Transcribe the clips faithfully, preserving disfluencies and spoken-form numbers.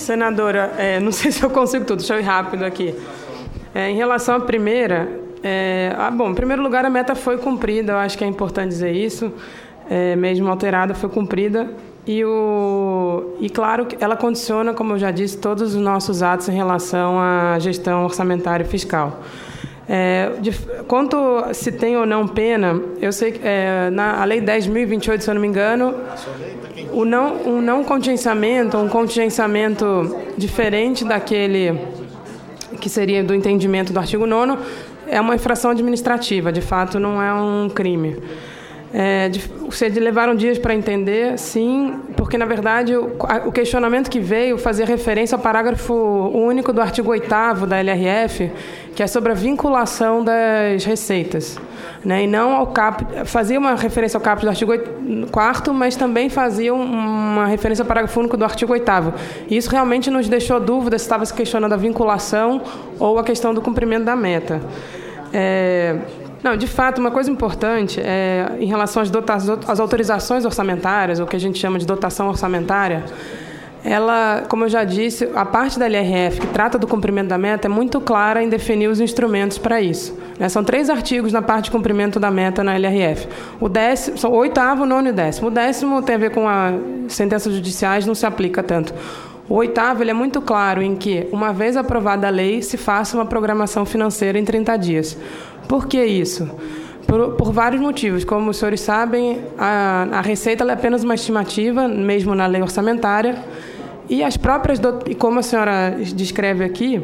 Senadora, é, não sei se eu consigo tudo, deixa eu ir rápido aqui. É, em relação à primeira, é, ah, bom, em primeiro lugar, a meta foi cumprida, eu acho que é importante dizer isso, é, mesmo alterada, foi cumprida. E, o, e, claro, ela condiciona, como eu já disse, todos os nossos atos em relação à gestão orçamentária e fiscal. É, de, quanto se tem ou não pena, eu sei que é, na a Lei dez mil e vinte e oito, se eu não me engano, o não, um não contingenciamento, um contingenciamento diferente daquele que seria do entendimento do artigo nono, é uma infração administrativa, de fato não é um crime. É, de, vocês levaram dias para entender, sim, porque, na verdade, o, o questionamento que veio fazia referência ao parágrafo único do artigo oitavo da L R F, que é sobre a vinculação das receitas, né, e não ao cap, fazia uma referência ao caput do artigo quarto, mas também fazia uma referência ao parágrafo único do artigo oitavo. E isso realmente nos deixou dúvida se estava se questionando a vinculação ou a questão do cumprimento da meta. É... Não, de fato, uma coisa importante é, em relação às, dota- às autorizações orçamentárias, o que a gente chama de dotação orçamentária, ela, como eu já disse, a parte da L R F que trata do cumprimento da meta é muito clara em definir os instrumentos para isso, né? São três artigos na parte de cumprimento da meta na L R F. O décimo, são o oitavo, nono e décimo. O décimo tem a ver com as sentenças judiciais, não se aplica tanto. O oitavo, ele é muito claro em que, uma vez aprovada a lei, se faça uma programação financeira em trinta dias. Por que isso? Por, por vários motivos. Como os senhores sabem, a, a receita ela é apenas uma estimativa, mesmo na lei orçamentária, e as próprias, e como a senhora descreve aqui,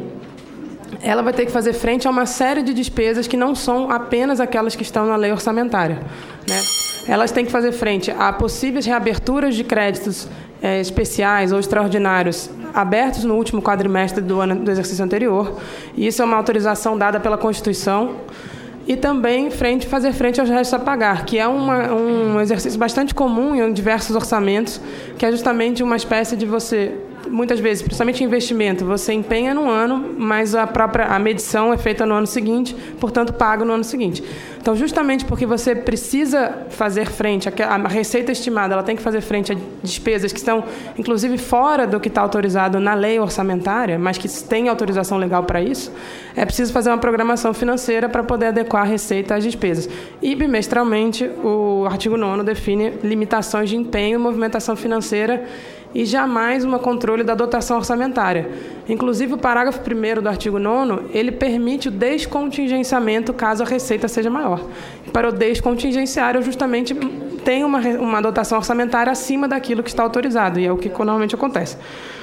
ela vai ter que fazer frente a uma série de despesas que não são apenas aquelas que estão na lei orçamentária, né? Elas têm que fazer frente a possíveis reaberturas de créditos é, especiais ou extraordinários abertos no último quadrimestre do ano do exercício anterior. E isso é uma autorização dada pela Constituição. E também frente, fazer frente aos restos a pagar, que é uma, um exercício bastante comum em diversos orçamentos, que é justamente uma espécie de você, muitas vezes, principalmente em investimento, você empenha no ano, mas a própria a medição é feita no ano seguinte, portanto, paga no ano seguinte. Então, justamente porque você precisa fazer frente, a receita estimada, ela tem que fazer frente a despesas que estão, inclusive, fora do que está autorizado na lei orçamentária, mas que tem autorização legal para isso, é preciso fazer uma programação financeira para poder adequar a receita às despesas. E, bimestralmente, o artigo nono define limitações de empenho e movimentação financeira e jamais um controle da dotação orçamentária. Inclusive, o parágrafo primeiro do artigo nono, ele permite o descontingenciamento caso a receita seja maior. Para o descontingenciar, eu justamente tenho uma, uma dotação orçamentária acima daquilo que está autorizado, e é o que normalmente acontece.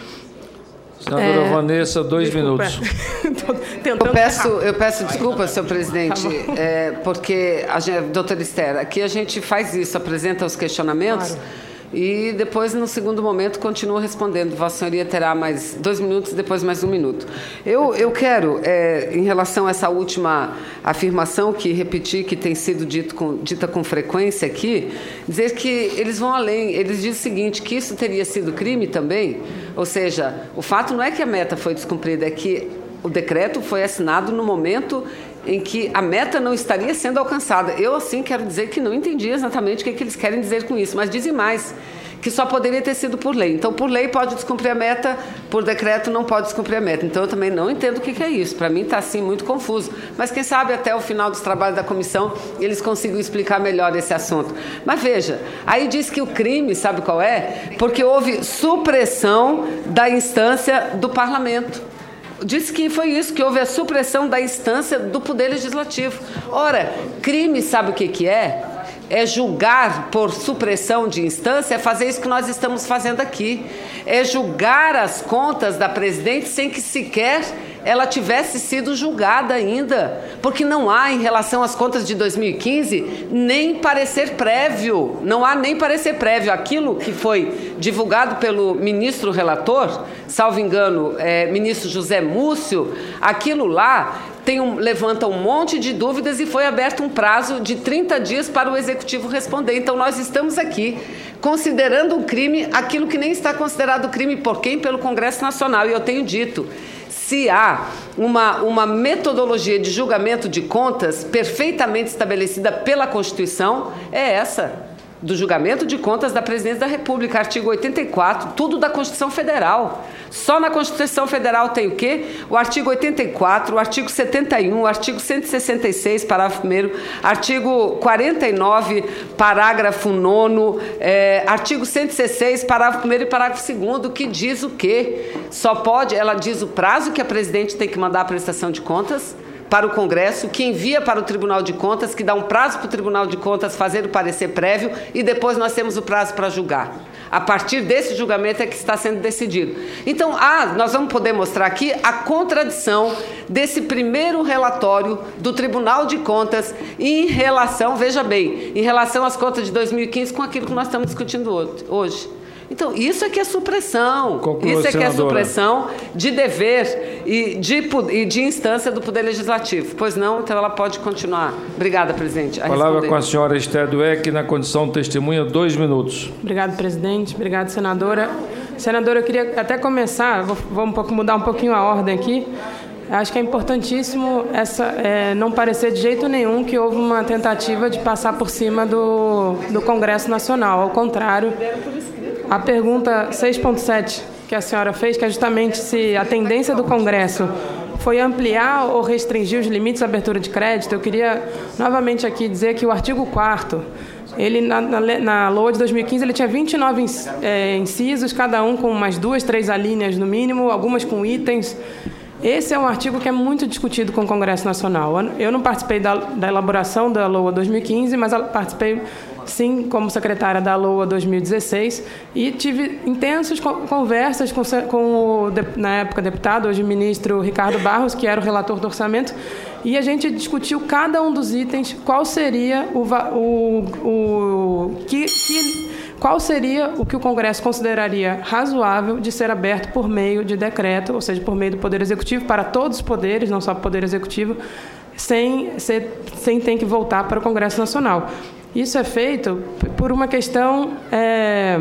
Senadora é... Vanessa, dois Desculpa. minutos. Eu peço, eu peço desculpa, senhor presidente, tá é, porque, a gente, doutora Esther, aqui a gente faz isso, apresenta os questionamentos, claro. E depois, no segundo momento, continua respondendo. Vossa Senhoria terá mais dois minutos, depois mais um minuto. Eu, eu quero, é, em relação a essa última afirmação que repeti, que tem sido dito com, dita com frequência aqui, dizer que eles vão além. Eles dizem o seguinte, que isso teria sido crime também, ou seja, o fato não é que a meta foi descumprida, é que o decreto foi assinado no momento em que a meta não estaria sendo alcançada. Eu, assim, quero dizer que não entendi exatamente o que, é que eles querem dizer com isso, mas dizem mais, que só poderia ter sido por lei. Então, por lei pode descumprir a meta, por decreto não pode descumprir a meta. Então, eu também não entendo o que, que é isso. Para mim está, assim, muito confuso. Mas, quem sabe, até o final dos trabalhos da comissão, eles consigam explicar melhor esse assunto. Mas, veja, aí diz que o crime, sabe qual é? Porque houve supressão da instância do parlamento. Disse que foi isso, que houve a supressão da instância do Poder Legislativo. Ora, crime, sabe o que, que é? É julgar por supressão de instância, é fazer isso que nós estamos fazendo aqui. É julgar as contas da presidente sem que sequer ela tivesse sido julgada ainda. Porque não há, em relação às contas de dois mil e quinze, nem parecer prévio. Não há nem parecer prévio. Aquilo que foi divulgado pelo ministro relator, salvo engano, é, ministro José Múcio, aquilo lá tem um, levanta um monte de dúvidas e foi aberto um prazo de trinta dias para o Executivo responder. Então, nós estamos aqui considerando um crime aquilo que nem está considerado crime por quem? Pelo Congresso Nacional. E eu tenho dito, se há uma, uma metodologia de julgamento de contas perfeitamente estabelecida pela Constituição, é essa. do julgamento de contas da Presidência da República, artigo oitenta e quatro, tudo da Constituição Federal. Só na Constituição Federal tem o quê? O artigo oitenta e quatro, o artigo setenta e um, o artigo cento e sessenta e seis, parágrafo primeiro, artigo quarenta e nove, parágrafo nono, é, artigo cento e dezesseis, parágrafo primeiro e parágrafo segundo, que diz o quê? Só pode, ela diz o prazo que a Presidente tem que mandar a prestação de contas para o Congresso, que envia para o Tribunal de Contas, que dá um prazo para o Tribunal de Contas fazer o parecer prévio e depois nós temos o prazo para julgar. A partir desse julgamento é que está sendo decidido. Então, ah, nós vamos poder mostrar aqui a contradição desse primeiro relatório do Tribunal de Contas em relação, veja bem, em relação às contas de dois mil e quinze com aquilo que nós estamos discutindo hoje. Então, isso é que é supressão. Conclua, isso é que é senadora. supressão de dever e de, e de instância do Poder Legislativo. Pois não, então ela pode continuar. Obrigada, presidente. A Palavra responder. com a senhora Esther Dweck, na condição de testemunha, dois minutos. Obrigado, presidente. Obrigado, senadora. Senadora, eu queria até começar, vou, vou um pouco, mudar um pouquinho a ordem aqui. Acho que é importantíssimo essa, é, não parecer de jeito nenhum que houve uma tentativa de passar por cima do, do Congresso Nacional. Ao contrário, a pergunta seis ponto sete que a senhora fez, que é justamente se a tendência do Congresso foi ampliar ou restringir os limites da abertura de crédito, eu queria novamente aqui dizer que o artigo quarto, ele, na, na, na L O A de dois mil e quinze, ele tinha vinte e nove é, incisos, cada um com umas duas, três alíneas no mínimo, algumas com itens. Esse é um artigo que é muito discutido com o Congresso Nacional. Eu não participei da, da elaboração da L O A dois mil e quinze, mas participei, sim, como secretária da L O A dois mil e dezesseis, e tive intensas conversas com, com o, na época, deputado, hoje ministro Ricardo Barros, que era o relator do orçamento, e a gente discutiu cada um dos itens, qual seria o, o, o que, que, qual seria o que o Congresso consideraria razoável de ser aberto por meio de decreto, ou seja, por meio do Poder Executivo, para todos os poderes, não só para o Poder Executivo, sem, ser, sem ter que voltar para o Congresso Nacional. Isso é feito por uma questão... É,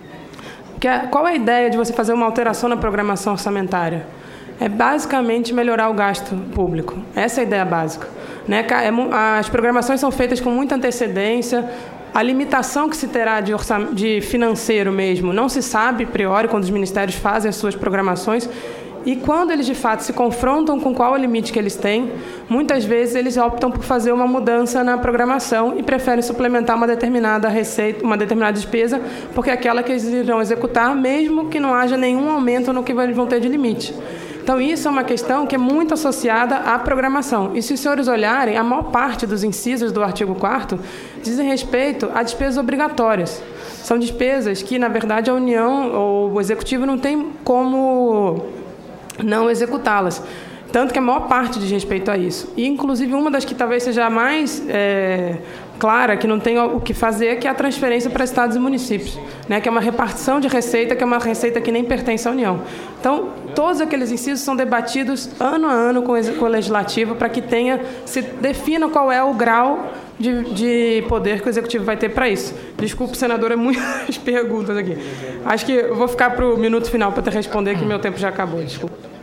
que é, qual é a ideia de você fazer uma alteração na programação orçamentária? É basicamente melhorar o gasto público. Essa é a ideia básica. Né? As programações são feitas com muita antecedência. A limitação que se terá de, orçam... de financeiro mesmo não se sabe a priori quando os ministérios fazem as suas programações. E quando eles, de fato, se confrontam com qual é o limite que eles têm, muitas vezes eles optam por fazer uma mudança na programação e preferem suplementar uma determinada receita, uma determinada despesa, porque é aquela que eles irão executar, mesmo que não haja nenhum aumento no que eles vão ter de limite. Então, isso é uma questão que é muito associada à programação. E se os senhores olharem, a maior parte dos incisos do artigo quarto dizem respeito a despesas obrigatórias. São despesas que, na verdade, a União ou o Executivo não tem como não executá-las. Tanto que a maior parte diz respeito a isso. E, inclusive, uma das que talvez seja a mais é, clara, que não tem o que fazer, que é a transferência para estados e municípios, né? Que é uma repartição de receita, que é uma receita que nem pertence à União. Então, todos aqueles incisos são debatidos ano a ano com o Legislativo para que tenha, se defina qual é o grau de, de poder que o Executivo vai ter para isso. Desculpe, senadora, muitas perguntas aqui. Acho que eu vou ficar para o minuto final para te responder, que meu tempo já acabou. Desculpa.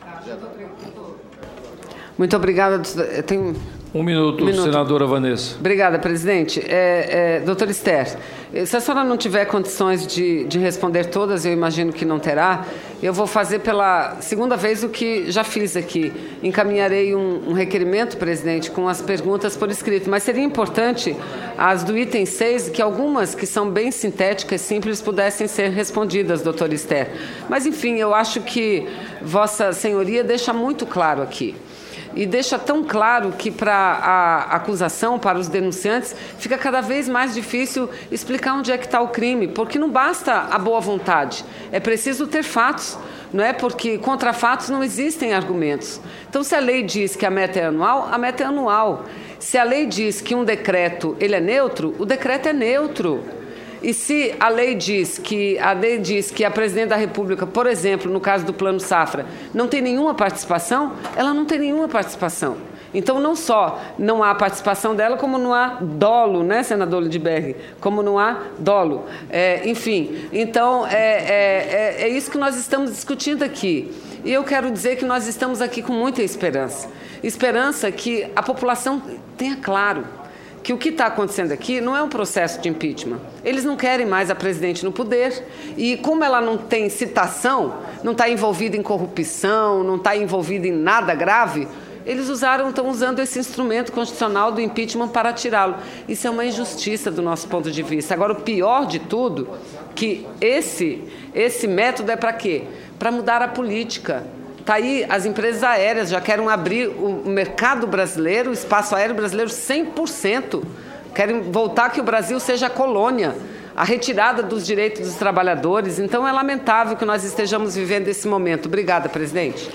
Muito obrigada. Tem... Um minuto, um minuto, senadora Vanessa. Obrigada, presidente. É, é, doutora Esther, se a senhora não tiver condições de, de responder todas, eu imagino que não terá, eu vou fazer pela segunda vez o que já fiz aqui. Encaminharei um, um requerimento, presidente, com as perguntas por escrito, mas seria importante as do item seis, que algumas que são bem sintéticas, simples, pudessem ser respondidas, doutora Esther. Mas, enfim, eu acho que Vossa Senhoria deixa muito claro aqui. E deixa tão claro que para a acusação, para os denunciantes, fica cada vez mais difícil explicar onde é que está o crime, porque não basta a boa vontade, é preciso ter fatos, não é? Porque contra fatos não existem argumentos. Então, se a lei diz que a meta é anual, a meta é anual. Se a lei diz que um decreto ele é neutro, o decreto é neutro. E se a lei diz que a lei diz que a Presidente da República, por exemplo, no caso do Plano Safra, não tem nenhuma participação, ela não tem nenhuma participação. Então, não só não há participação dela, como não há dolo, né, senador Lindbergh? Como não há dolo. É, enfim, então, é, é, é, é isso que nós estamos discutindo aqui. E eu quero dizer que nós estamos aqui com muita esperança. Esperança que a população tenha claro que o que está acontecendo aqui não é um processo de impeachment. Eles não querem mais a presidente no poder e, como ela não tem citação, não está envolvida em corrupção, não está envolvida em nada grave, eles usaram, estão usando esse instrumento constitucional do impeachment para tirá-lo. Isso é uma injustiça do nosso ponto de vista. Agora, o pior de tudo, que esse, esse método é para quê? Para mudar a política. Está aí, as empresas aéreas já querem abrir o mercado brasileiro, o espaço aéreo brasileiro cem por cento. Querem voltar que o Brasil seja a colônia, a retirada dos direitos dos trabalhadores. Então, é lamentável que nós estejamos vivendo esse momento. Obrigada, presidente.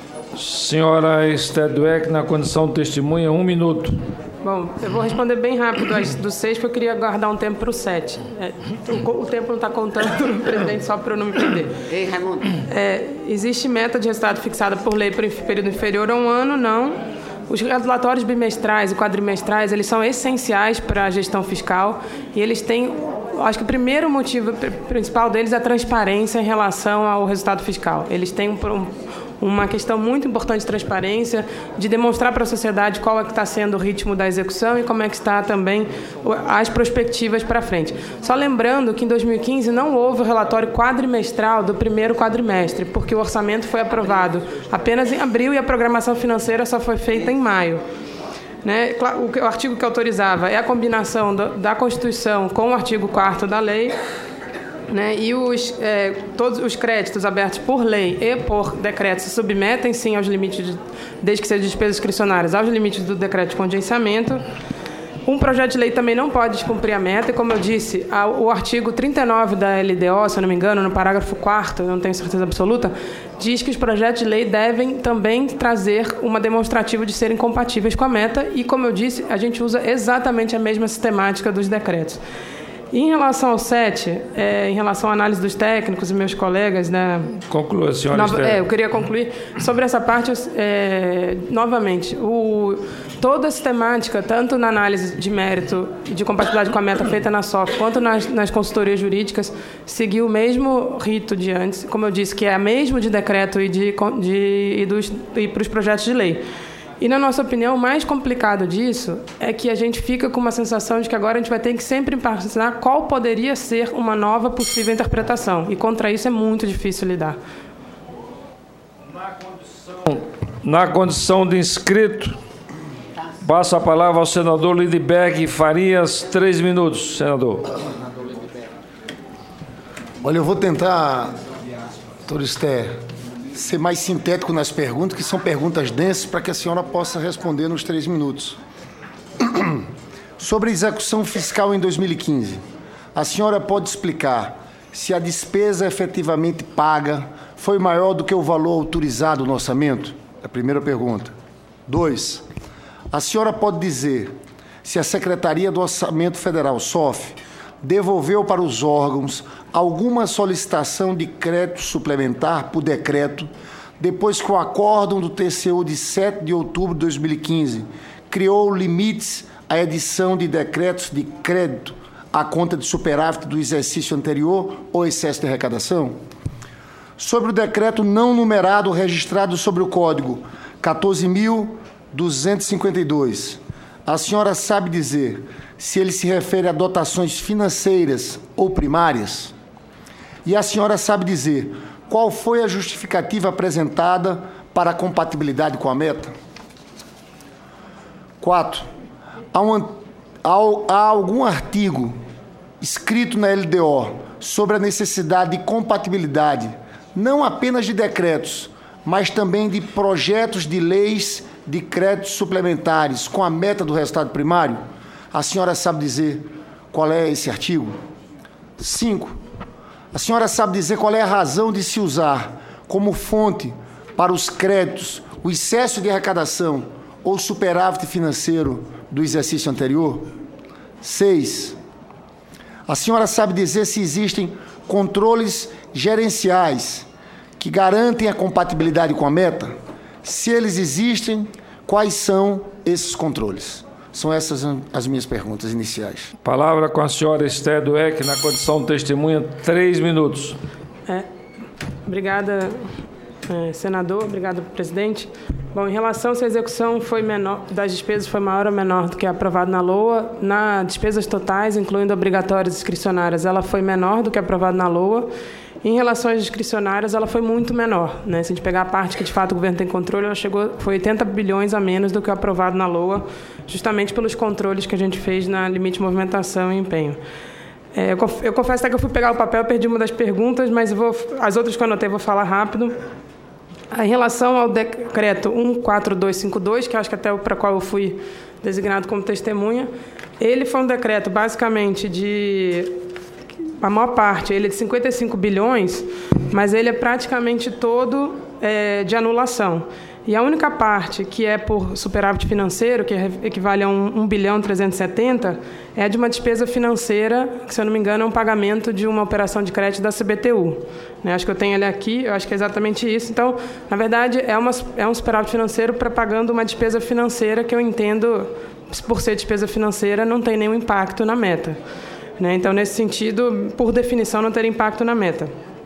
Senhora Esther Dweck, na condição de testemunha, um minuto. Bom, eu vou responder bem rápido do seis, porque eu queria guardar um tempo para o sete. É, o, o tempo não está contando, presidente, só para eu não me perder. Ei, Raimundo. É, existe meta de resultado fixada por lei para um período inferior a um ano? Não. Os relatórios bimestrais e quadrimestrais, eles são essenciais para a gestão fiscal e eles têm, acho que o primeiro motivo principal deles é a transparência em relação ao resultado fiscal. Eles têm um, uma questão muito importante de transparência, de demonstrar para a sociedade qual é que está sendo o ritmo da execução e como é que está também as perspectivas para frente. Só lembrando que em dois mil e quinze não houve o relatório quadrimestral do primeiro quadrimestre, porque o orçamento foi aprovado apenas em abril e a programação financeira só foi feita em maio. Né? O artigo que autorizava é a combinação da Constituição com o artigo quarto da lei, né? E os, é, todos os créditos abertos por lei e por decreto se submetem, sim, aos limites, de, desde que sejam despesas discricionárias, aos limites do decreto de contingenciamento. Um projeto de lei também não pode descumprir a meta, e, como eu disse, a, o artigo trinta e nove da L D O, se eu não me engano, no parágrafo quarto, eu não tenho certeza absoluta, diz que os projetos de lei devem também trazer uma demonstrativa de serem compatíveis com a meta, e, como eu disse, a gente usa exatamente a mesma sistemática dos decretos. E em relação ao sete, é, em relação à análise dos técnicos e meus colegas, né? Conclua, senhora. Nova, é, eu queria concluir sobre essa parte, é, novamente, o, toda a sistemática, tanto na análise de mérito e de compatibilidade com a meta feita na S O F, quanto nas, nas consultorias jurídicas, seguiu o mesmo rito de antes, como eu disse, que é o mesmo de decreto e, de, de, e, dos, e para os projetos de lei. E, na nossa opinião, o mais complicado disso é que a gente fica com uma sensação de que agora a gente vai ter que sempre imaginar qual poderia ser uma nova possível interpretação. E contra isso é muito difícil lidar. Na condição, na condição de inscrito, passo a palavra ao senador Lindbergh Farias, três minutos, senador. Olha, eu vou tentar, doutor Esther, ser mais sintético nas perguntas, que são perguntas densas, para que a senhora possa responder nos três minutos. Sobre a execução fiscal em dois mil e quinze, a senhora pode explicar se a despesa efetivamente paga foi maior do que o valor autorizado no orçamento? É a primeira pergunta. Dois, a senhora pode dizer se a Secretaria do Orçamento Federal, S O F, devolveu para os órgãos alguma solicitação de crédito suplementar por decreto, depois que o acórdão do T C U de sete de outubro de dois mil e quinze criou limites à edição de decretos de crédito à conta de superávit do exercício anterior ou excesso de arrecadação? Sobre o decreto não numerado registrado sobre o Código quatorze mil duzentos e cinquenta e dois, a senhora sabe dizer se ele se refere a dotações financeiras ou primárias? E a senhora sabe dizer qual foi a justificativa apresentada para a compatibilidade com a meta? Quatro, há, um, há, há algum artigo escrito na L D O sobre a necessidade de compatibilidade, não apenas de decretos, mas também de projetos de leis de créditos suplementares com a meta do resultado primário? A senhora sabe dizer qual é esse artigo? Cinco, a senhora sabe dizer qual é a razão de se usar como fonte para os créditos o excesso de arrecadação ou superávit financeiro do exercício anterior? Seis, a senhora sabe dizer se existem controles gerenciais que garantem a compatibilidade com a meta? Se eles existem, quais são esses controles? São essas as minhas perguntas iniciais. Palavra com a senhora Esther Dweck, na condição de testemunha, três minutos. É, obrigada, É, senador, obrigado, presidente. Bom, em relação se a execução foi menor, das despesas foi maior ou menor do que aprovado na LOA, na despesas totais, incluindo obrigatórias e discricionárias, ela foi menor do que aprovado na LOA. Em relação às discricionárias, ela foi muito menor, né? Se a gente pegar a parte que de fato o governo tem controle, ela chegou, foi oitenta bilhões a menos do que o aprovado na LOA, justamente pelos controles que a gente fez na limite de movimentação e empenho. É, eu, eu confesso até que eu fui pegar o papel, perdi uma das perguntas, mas eu vou, as outras que eu anotei eu vou falar rápido. Em relação ao decreto um quatro dois cinco dois, que acho que até para qual eu fui designado como testemunha, ele foi um decreto basicamente de... A maior parte, ele é de cinquenta e cinco bilhões, mas ele é praticamente todo é, de anulação. E a única parte que é por superávit financeiro, que equivale a um bilhão trezentos e setenta, é de uma despesa financeira, que, se eu não me engano, é um pagamento de uma operação de crédito da C B T U. Né? Acho que eu tenho ele aqui, eu acho que é exatamente isso. Então, na verdade, é, uma, é um superávit financeiro para pagando uma despesa financeira que eu entendo, por ser despesa financeira, não tem nenhum impacto na meta. Né? Então, nesse sentido, por definição, não teria impacto na meta.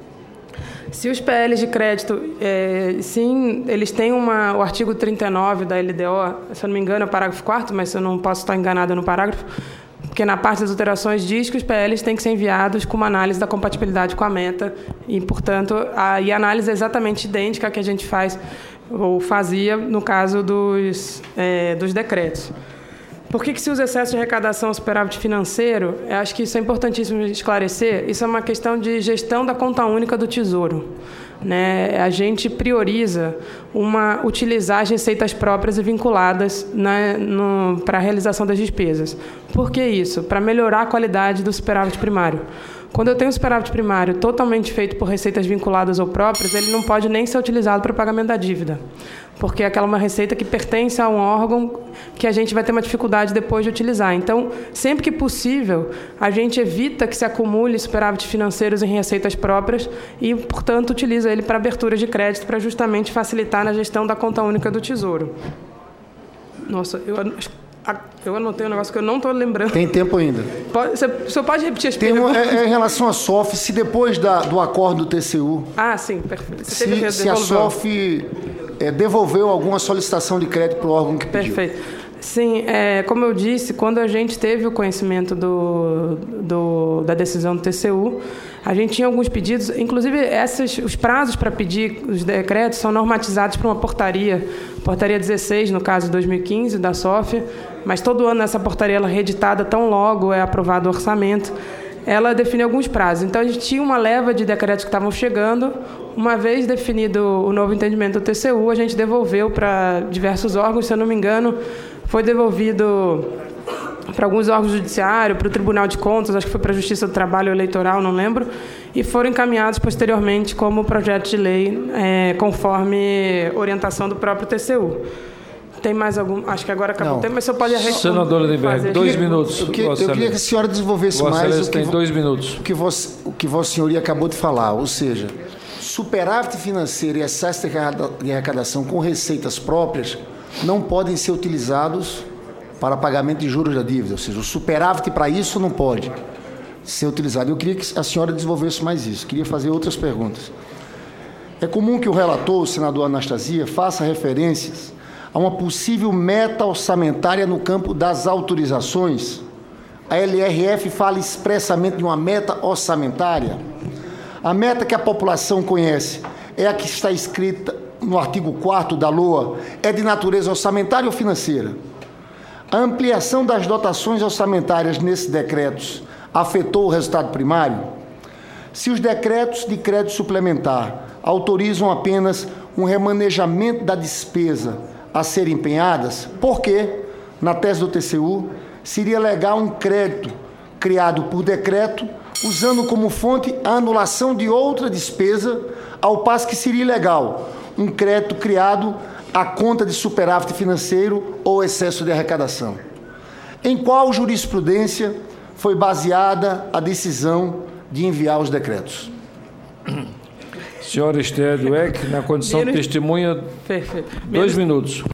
Se os P Ls de crédito, é, sim, eles têm uma, o artigo trinta e nove da L D O, se eu não me engano, é o parágrafo quarto, mas eu não posso estar enganada no parágrafo, porque na parte das alterações diz que os P Ls têm que ser enviados com uma análise da compatibilidade com a meta e, portanto, a, e a análise é exatamente idêntica à que a gente faz ou fazia no caso dos, é, dos decretos. Por que, que se usa excesso de arrecadação ou superávit financeiro? Eu acho que isso é importantíssimo esclarecer. Isso é uma questão de gestão da conta única do Tesouro. Né? A gente prioriza uma, utilizar as receitas próprias e vinculadas para a realização das despesas. Por que isso? Para melhorar a qualidade do superávit primário. Quando eu tenho um superávit primário totalmente feito por receitas vinculadas ou próprias, ele não pode nem ser utilizado para o pagamento da dívida, porque é aquela uma receita que pertence a um órgão que a gente vai ter uma dificuldade depois de utilizar. Então, sempre que possível, a gente evita que se acumule superávites financeiros em receitas próprias e, portanto, utiliza ele para abertura de crédito para justamente facilitar na gestão da conta única do Tesouro. Nossa, eu... Eu anotei um negócio que eu não estou lembrando. Tem tempo ainda. Pode, você, o senhor pode repetir as Tem perguntas? uma, é, é em relação à S O F, se depois da, do acordo do T C U... Ah, sim, perfeito. Você se, teve que se a S O F é, devolveu alguma solicitação de crédito para o órgão que pediu. Perfeito. Sim, é, como eu disse, quando a gente teve o conhecimento do, do, da decisão do T C U, a gente tinha alguns pedidos, inclusive esses, os prazos para pedir os decretos são normatizados por uma portaria, portaria dezesseis, no caso de dois mil e quinze, da S O F, mas todo ano essa portaria ela é reeditada tão logo é aprovado o orçamento, ela define alguns prazos. Então, a gente tinha uma leva de decretos que estavam chegando. Uma vez definido o novo entendimento do T C U, a gente devolveu para diversos órgãos, se eu não me engano, foi devolvido para alguns órgãos judiciários, para o Tribunal de Contas, acho que foi para a Justiça do Trabalho Eleitoral, não lembro, e foram encaminhados posteriormente como projeto de lei, é, conforme orientação do próprio T C U. Tem mais algum? Acho que agora acabou o tempo, mas você pode... Senador Lindenberg, dois minutos. Eu, que, eu queria que a senhora desenvolvesse Vossa mais Excelência o que, tem dois minutos. O, que vossa, o que Vossa Senhoria acabou de falar, ou seja, superávit financeiro e excesso de arrecadação com receitas próprias não podem ser utilizados para pagamento de juros da dívida, ou seja, o superávit para isso não pode ser utilizado. Eu queria que a senhora desenvolvesse mais isso, queria fazer outras perguntas. É comum que o relator, o senador Anastasia, faça referências a uma possível meta orçamentária no campo das autorizações. A L R F fala expressamente de uma meta orçamentária. A meta que a população conhece é a que está escrita no artigo quarto da LOA, é de natureza orçamentária ou financeira? A ampliação das dotações orçamentárias nesses decretos afetou o resultado primário? Se os decretos de crédito suplementar autorizam apenas um remanejamento da despesa a serem empenhadas, por que, na tese do T C U, seria legal um crédito criado por decreto, usando como fonte a anulação de outra despesa, ao passo que seria ilegal um crédito criado à conta de superávit financeiro ou excesso de arrecadação? Em qual jurisprudência foi baseada a decisão de enviar os decretos? Senhora Esther Dweck, na condição de testemunha, Perfeito. dois minutos.